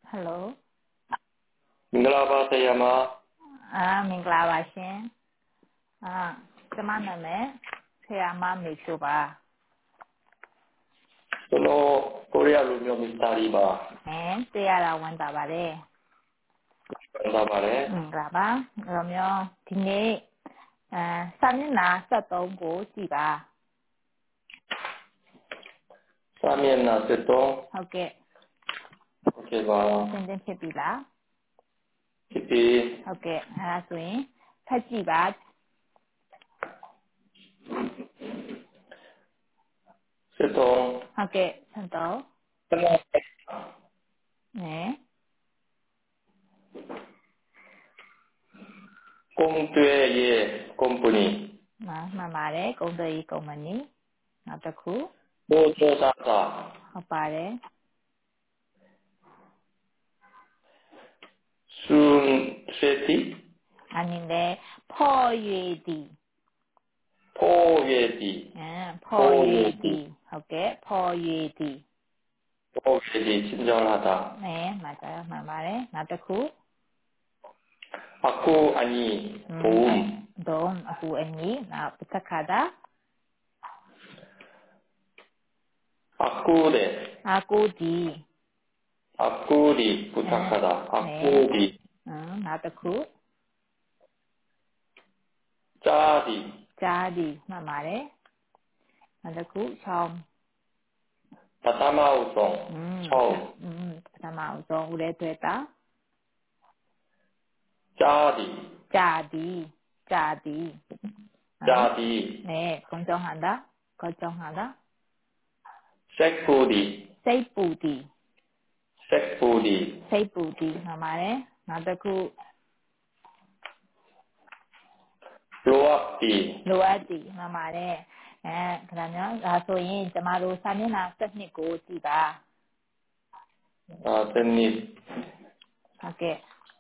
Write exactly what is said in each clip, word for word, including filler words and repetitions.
Hello မင်္ဂလာပါဆရာမအာမင်္ဂလာပါရှင်အာကျမနာမည်ဆရာမမေဖြိုပါကျွန်တော်ကိုရီးယားလူမျိုးမစ္စတာရီပါအဲတရားတော်ဝန်တာပါတယ်ဝန်တာပါတယ်မင်္ဂလာပါရောမျိုးဒီနေ့အဲစာမျက်နှာseventeenကိုကြည့်ပါစာမျက်နှာseventeen ဟုတ်ကဲ့โอเคပါသင်တင်ဖြစ်ပြီလားဖြစ်ပြီဟုတ်ကဲ့အဲဒါဆိုရင်ဖတ်ကြည့်ပါ seventeen ဟုတ်ကဲ့seventeenနဲကုန်သွယ်ရေး company မှန်မှန်ပါတယ်ကုန်သွယ်ရေးကုမ္ပဏီနောက်တစ်ခုဘိုးကျော်သာသာဟုတ်ပါတယ်စွန်စေတီအနေနဲ့ဖော်ရွေသည်ဖိုးရည်တီအဲဖော်ရွေသည်ဟုတ်ကဲ့ဖော်ရွေသည်ဖိုးရည်တီချင်းကြောလာတာအဲမှတ်ကြမှန်ပါတယ်နောက်တစ်ခုအခုအညီဘုံဒုံအခုအညီနောက်ပစ္စခါတာအခုတဲ့အခုဒီအခုဒီပုတ္တခါတာအခုဒီအင်းနောက်တစ်ခုဂျာဒီဂျာဒီမှတ်ပါတယ်နောက်တစ်ခုချောင်းပထမအဆုံးချောင်းอืมပထမအဆုံးဦးရဲတွေ့တာဂျာဒီဂျာဒီဂျာဒီဂျာဒီနဲကုန်းကြောင်းဟန်တာကုန်းကြောင်းဟန်တာစက်ပူဒီစိတ်ပူဒီစက်ပူဒီစိတ်ပူဒီမှတ်ပါတယ်နောက်တစ်ခုလိုအပ်ဒီလိုအပ်ဒီမှန်ပါတယ်အဲခဏနော်ဒါဆိုရင်ကျမတို့စာမျက်နှာseventeenကိုကြည့်ပါအာတနည်းဟုတ်ကဲ့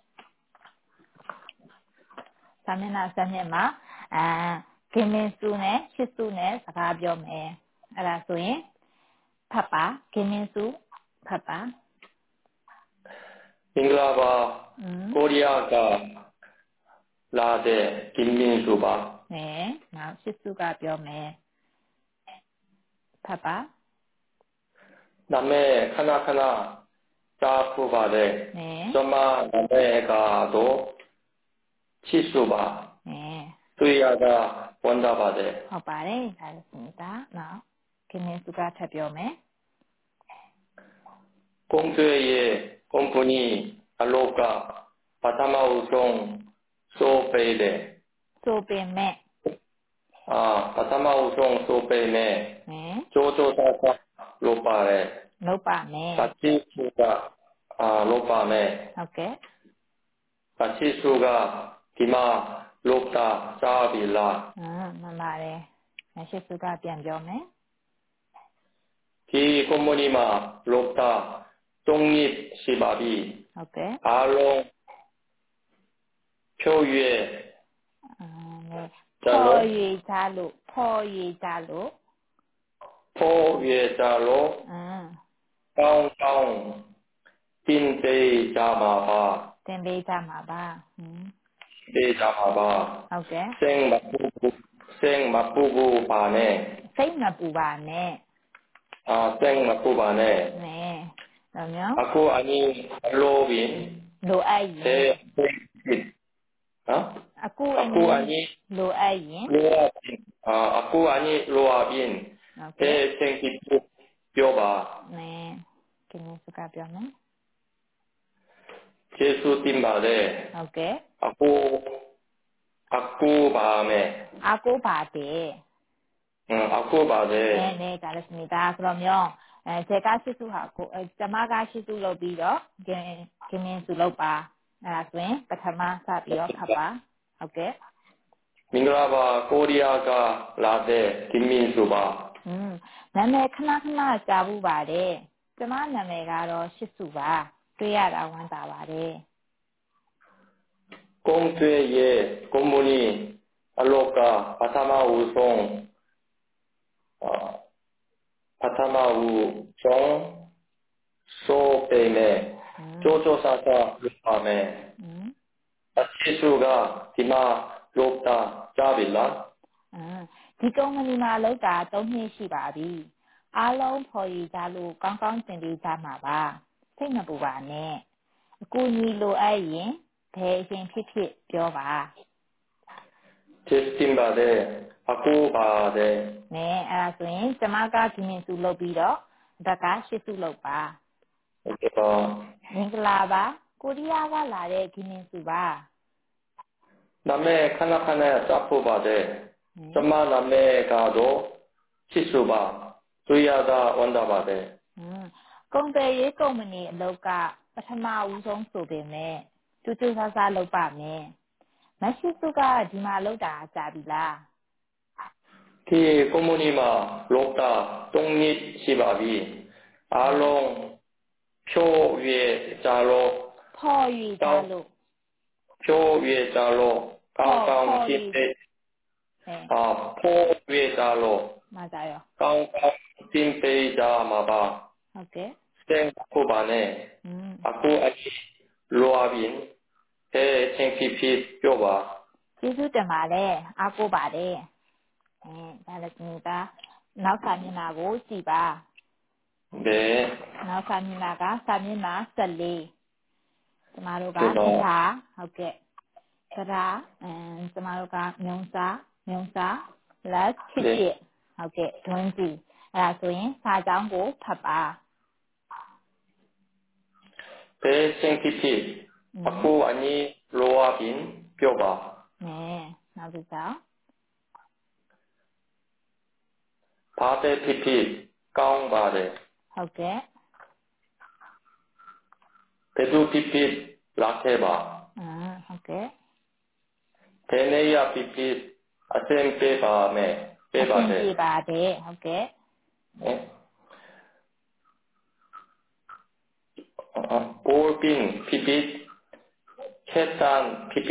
စာမျက်နှာseventeenမှာအာဂင်မင်းစုနဲ့ရှစ်စုနဲ့စကားပြောမယ်အဲ့ဒါဆိုရင်ဖတ်ပါဂင်မင်းစုဖတ်ပါမင်္ဂလာပါကိုရီးယားကလာတဲ့ကင်းမင်းစုပါနဲနောက်ရှစ်စုကပြောမယ်ဖတ်ပါနာမည်ခဏခဏကြားဖူးပါတယ်ကျွန်မနာမည်ကတော့ချစ်စုပါနဲတွေ့ရတာဝန်တာပါတယ်ဟုတ်ပါတယ်ဒါလည်းစနေတာနော်ဂင်မင်းစုကထပ်ပြောမယ်ကုန်သွယ်ရေး company အလုပ်ကပထမဦးဆုံးစိုးပေးတယ်ဆိုပေမဲ့အာပထမဦးဆုံးစိုးပေးမယ်ကျိုးကျိုးသားသားလုပ်ပါတယ်လုပ်ပါမယ်ကတိစုကအာလုပ်ပါမယ်ဟုတ်ကဲ့ကတိစုကဒီမှာလုပ်တာစားပြီလားอืมမှန်ပါတယ်ရှစ်စုကပြန်ပြောမယ်ဒီ company မှာလုပ်တာသုံးနှစ်ရှိပါပြီဟုတ်ကဲ့အားလုံးဖြိုးရွေးဖော်ရွေကြလို့ဖော်ရွေကြလို့ဖော်ရွေကြလို့อืมကောင်းကောင်းတင်ပေးကြမှာပါတင်ပေးကြမှာပါอืมပေးကြမှာပါဟုတ်ကဲ့စိတ်မပူစိတ်မပူဘူးပါနဲ့စိတ်မပူပါနဲ့အာစိတ်မပူပါနဲ့နဲတော့မျိုးအခုအနည်းလိုပင်လိုအပ်ရင်နော်အခုအအခုအနည်းလိုအပ်ရင်လိုအပ်ရင်အာအခုအနည်းလိုအပ်ရင်အဲစိတ်ပြောပါနဲကင်းစကားပြောမယ်ကျေးဇူးတင်ပါတယ်ဟုတ်ကဲ့အခုအခုပါမယ်အခုပါတယ်อืมအခုပါတယ်နဲနဲဒါလည်းစနေတာဆိုတော့မျိုးအဲဇေကရှိစုဟာကိုအဲကျမကရှိစုလုပ်ပြီးတော့ဂင်းဂင်းမင်းစုလုပ်ပါအဲဒါဆိုရင်ပထမစပြီးတော့ဖတ်ပါဟုတ်ကဲ့မင်္ဂလာပါကိုရီးယားကလာတဲ့ကင်းမင်းစုပါอืมနာမည်ခဏခဏကြားဘူးပါတယ်ကျမနာမည်ကတော့ရှစ်စုပါတွေ့ရတာဝမ်းသာပါတယ်ကုန်သွယ်ရေးကုမ္ပဏီအလုပ်ကပထမဦးဆုံးအာပထမဦးဆုံးစိုးပေးမယ် 조조사사 루파메 치수가 디마 롭다 자빌라 ဒီကုမ္ပဏီမှာလောက်တာသုံးနှစ်ရှိပါပြီအားလုံးဖော်ရည်ကြလို့ကောင်းကောင်းသင်ပေးကြမှာပါစိတ်မပူပါနဲ့အကူအညီလိုအပ်ရင်ဘယ်အချိန်ဖြစ်ဖြစ်ပြောပါ 제스틴바데 아쿠바데 နဲအဲ့ဒါဆိုရင်ကျမကဒီနေ့စုလုပ်ပြီးတော့ဘက်ကရှစ်စုလုပ်ပါ 오케이바 မင်္ဂလာပါကိုရီးယားကလာတဲ့ဒီနေ့စုပါ 남의 카나카나 짜포바데 점마 남의 가도 치수바 두야다 원다바데 ကုန်တယ်ရေးကုမ္ပဏီအလုပ်ကပထမဦးဆုံးဆိုပေမဲ့တူတူဆာဆာလုပ်ပါမယ်မရှိစုကဒီမှာလုပ်တာကြာပြီလား 티 꼬무니마 롭다 똥닛 시바비 알롱 표 위에 자로 ဖော်ရည်ကြလို့ 표 위에 자로 깡깡 틴데 아, 포 위에 자로 맞아요. 깡깡 틴데 자마바 오케이. 생코바네 음. 아쿠 아치 로아빈 대 챙피피 뼈바 ကျေးဇူးတင်ပါတယ်အားကိုးပါတယ်အဲဒါလည်းဒီကနောက်စာမျက်နှာကိုကြည့်ပါ 네 နောက်စာမျက်နှာကစာမျက်နှာဆယ်လေးကျမတို့က 그래서 ထားဟုတ်ကဲ့တရားအဲကျမတို့ကမြုံစာမြုံစာ plus ချစ်ချစ်ဟုတ်ကဲ့တွန်းကြည့်အဲ့ဒါဆိုရင်စာကြောင်းကိုဖတ်ပါ 대 챙피피 아쿠 아니 로아빈 뼈바 နဲနောက်တစ်ကြောင်း 바데 피피 깡바데 ဟုတ်ကဲ့ 베두 피피 라케바 အင်းဟုတ်ကဲ့ 데네야 피피 아셈페바메 အဆင် 빼바데 ပြေပါတယ်ဟုတ်ကဲ့ 네. 어, 볼빈 피핏 캐탄 피핏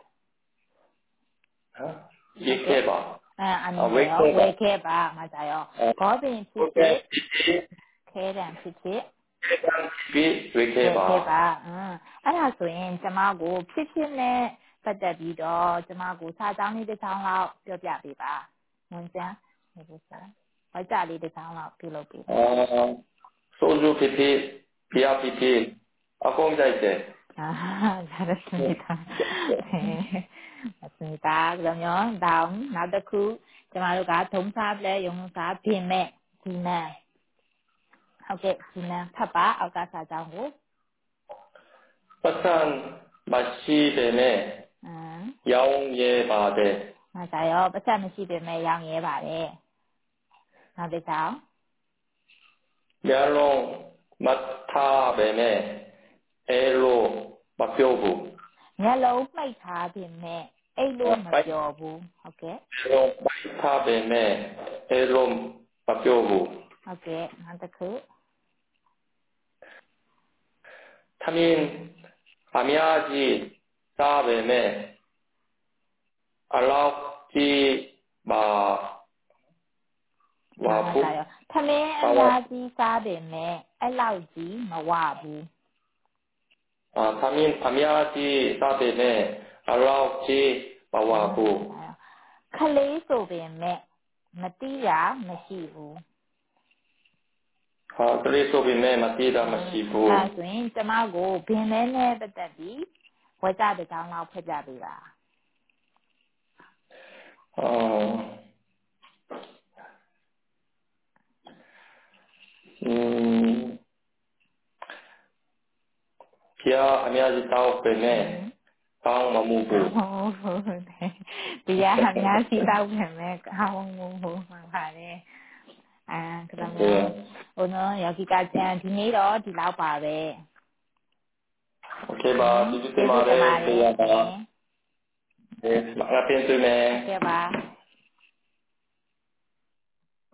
어? 이케바 အဲအနည်းရောဝယ်ခဲ့ပါမှာကြရောဘောပင်ဖြစ်ဖြစ် 볼빈 피핏 ခဲတံဖြစ်ဖြစ် 캐탄 피핏 ဝယ်ခဲ့ 이케바 ပါအင်းအဲ့ဒါဆိုရင်ကျမကိုဖြစ်ဖြစ်နဲ့ပတ်သက်ပြီးတော့ကျမကိုစာကြောင်းလေးတစ်ချောင်းလောက်ပြောပြပေးပါငွန်ကျန်းဒီလိုဆိုဝါကြလေးတစ်ချောင်းလောက်ပြုလုပ်ပေးပါ 어, 소주 피핏 비아 피핏 아공자이제 အာဒါရစနေတာစနေတာကလည်းတောင်းနောက်တစ်ခုကျမတို့ကထုံးစားလဲရုံစားပြင်မဲ့ဒီမဲ့ဟုတ်ကဲ့ဒီမဲ့ဖတ်ပါအောက်ကစာကြောင်းကို 빠산 마시베메 အင်း 야옹예바데 မှာကြရောပတ်သက်မရှိပေမဲ့ရောင်းရဲပါတယ်နောက်တစ်ကြောင်း 멸롱 마타베메 에로 마뼈부 မျက်လုံးမှိတ်ထားပေမဲ့အိတ်လို့မပြောဘူးဟုတ်ကဲ့ 에로 마타베메 에로 마뼈부 ဟုတ်ကဲ့နောက်တစ်ခု 타민 아미아지 사베메 알라우지 마 မှာ 와부 ကြရောထမင်းအများကြီးစားပေမဲ့အဲ့လောက်ကြီးမဝဘူး 아 타민 아미아지 사베메 알라우지 마와부 ခလေးဆိုပေမဲ့မတိတာမရှိဘူး 아 그리소비메 마티다 마시부 အဲဆိုရင်ကျမကိုဘင်မဲနဲ့ပတ်သက်ပြီးဝကြတစ်ကြောင်းလောက်ဖတ်ပြပေးပါ 어 음, 기아 아미아지 따오페메 강 마무부 ဟုတ်ဟုတ်တရားအများကြီးတောက်ပြင်မဲ့ကောင်းမှုဟုတ်မှာပါတယ်အဲဒါမှဟိုနော်ယောဂီကကျန်ဒီနေ့တော့ဒီလောက်ပါပဲ 오케이 봐 디지털 말에 대야다 네 마가 펜트네 ကဲပါ